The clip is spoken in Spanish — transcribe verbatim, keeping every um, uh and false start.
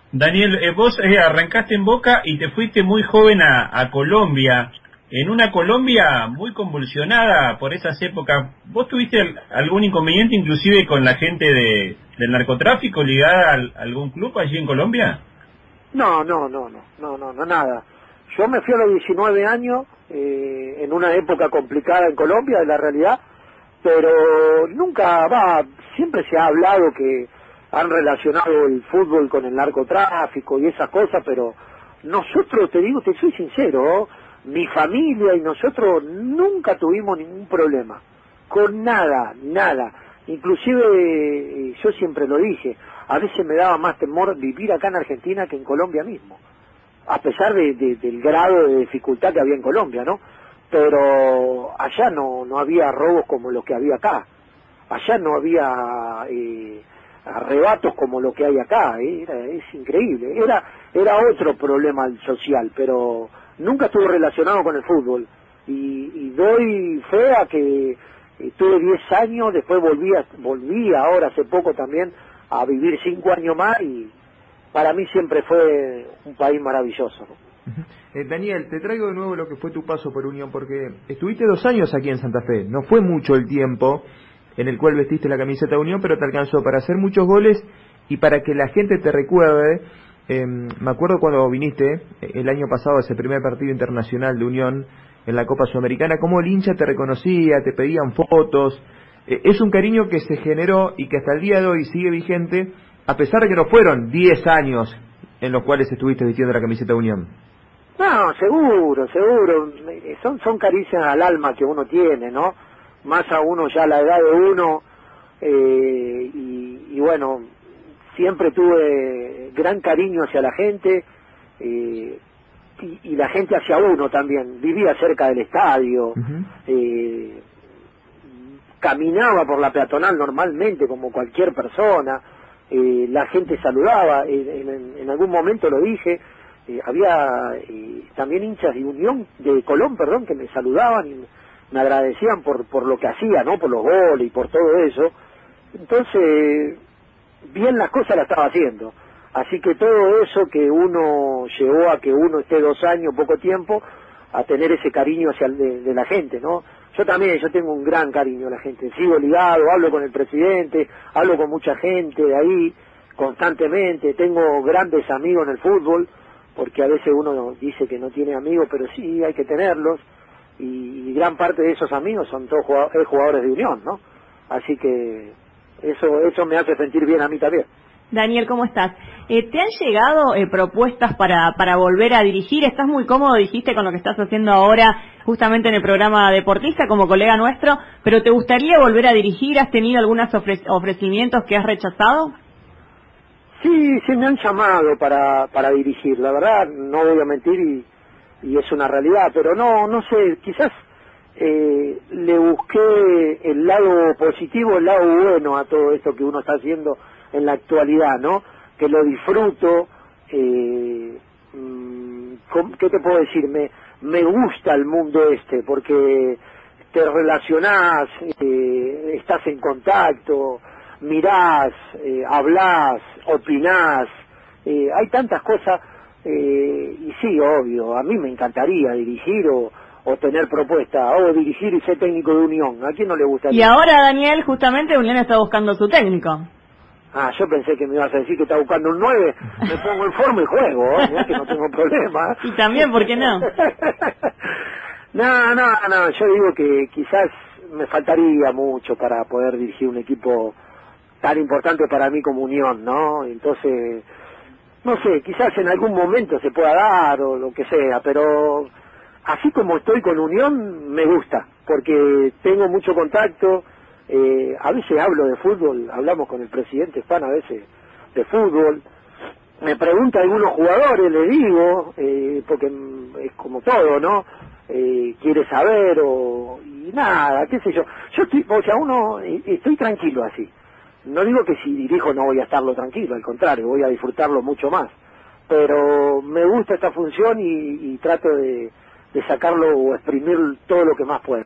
Daniel, eh, vos eh, arrancaste en Boca y te fuiste muy joven a, a Colombia, en una Colombia muy convulsionada por esas épocas. ¿Vos tuviste al- algún inconveniente inclusive con la gente de, del narcotráfico ligada al- a algún club allí en Colombia? No, no, no, no, no, no, no, nada. Yo me fui a los diecinueve años, eh, en una época complicada en Colombia, de la realidad, pero nunca va, siempre se ha hablado que han relacionado el fútbol con el narcotráfico y esas cosas, pero nosotros, te digo, te soy sincero, mi familia y nosotros nunca tuvimos ningún problema, con nada, nada. Inclusive, eh, yo siempre lo dije, a veces me daba más temor vivir acá en Argentina que en Colombia mismo, a pesar de, de- del grado de dificultad que había en Colombia, ¿no? Pero allá no, no había robos como los que había acá, allá no había eh, arrebatos como lo que hay acá, eh, era, es increíble, era, era otro problema social, pero nunca estuvo relacionado con el fútbol, y, y doy fe a que eh, tuve diez años, después volví, a, volví ahora hace poco también a vivir cinco años más, y para mí siempre fue un país maravilloso, ¿no? Eh, Daniel, te traigo de nuevo lo que fue tu paso por Unión, porque estuviste dos años aquí en Santa Fe, no fue mucho el tiempo en el cual vestiste la camiseta de Unión, pero te alcanzó para hacer muchos goles y para que la gente te recuerde. Eh, me acuerdo cuando viniste eh, el año pasado a ese primer partido internacional de Unión en la Copa Sudamericana, cómo el hincha te reconocía, te pedían fotos. Eh, es un cariño que se generó y que hasta el día de hoy sigue vigente, a pesar de que no fueron diez años en los cuales estuviste vistiendo la camiseta de Unión. No, seguro, seguro, son, son caricias al alma que uno tiene, ¿no? Más a uno ya a la edad de uno, eh, y, y bueno, siempre tuve gran cariño hacia la gente, eh, y, y la gente hacia uno también. Vivía cerca del estadio, Uh-huh. eh, caminaba por la peatonal normalmente como cualquier persona, eh, la gente saludaba, eh, en, en algún momento lo dije, eh, había eh, también hinchas de Unión, de Colón, perdón, que me saludaban y me agradecían por, por lo que hacía, ¿no? Por los goles y por todo eso. Entonces, bien las cosas las estaba haciendo. Así que todo eso que uno llevó a que uno esté dos años, poco tiempo, a tener ese cariño hacia el de, de la gente, ¿no? Yo también, yo tengo un gran cariño a la gente, sigo ligado, hablo con el presidente, hablo con mucha gente de ahí, constantemente, tengo grandes amigos en el fútbol, porque a veces uno dice que no tiene amigos, pero sí, hay que tenerlos, y, y gran parte de esos amigos son todos jugadores, jugadores de Unión, ¿no? Así que eso, eso me hace sentir bien a mí también. Daniel, ¿cómo estás? Eh, ¿Te han llegado eh, propuestas para, para volver a dirigir? ¿Estás muy cómodo, dijiste, con lo que estás haciendo ahora, justamente en el programa Deportista, como colega nuestro, pero te gustaría volver a dirigir? ¿Has tenido algunos ofre- ofrecimientos que has rechazado? Sí, sí me han llamado para, para dirigir, la verdad, no voy a mentir y, y es una realidad, pero no, no sé, quizás eh, le busqué el lado positivo, el lado bueno a todo esto que uno está haciendo en la actualidad, ¿no? Que lo disfruto, eh, mm, ¿qué te puedo decir? Me, me gusta el mundo este, porque te relacionás, eh, estás en contacto, mirás, eh, hablás, opinás, eh, hay tantas cosas, eh, y sí, obvio, a mí me encantaría dirigir o, o tener propuesta, o dirigir y ser técnico de Unión, ¿a quién no le gustaría? Y ahora, Daniel, justamente Unión está buscando su técnico. Ah, yo pensé que me ibas a decir que está buscando un nueve, me pongo en forma y juego, ¿eh? Mirá que no tengo problema. Y también, ¿por qué no? No, no, no, yo digo que quizás me faltaría mucho para poder dirigir un equipo tan importante para mí como Unión, ¿no? Entonces, no sé, quizás en algún momento se pueda dar o lo que sea, pero así como estoy con Unión, me gusta, porque tengo mucho contacto, eh, a veces hablo de fútbol, hablamos con el presidente Juan a veces de fútbol, me pregunta algunos jugadores, le digo, eh, porque es como todo, ¿no? Eh, quiere saber o y nada, qué sé yo. Yo estoy, o sea, uno, eh, estoy tranquilo así. No digo que si dirijo no voy a estarlo tranquilo, al contrario, voy a disfrutarlo mucho más. Pero me gusta esta función y, y trato de, de sacarlo o exprimir todo lo que más puedo.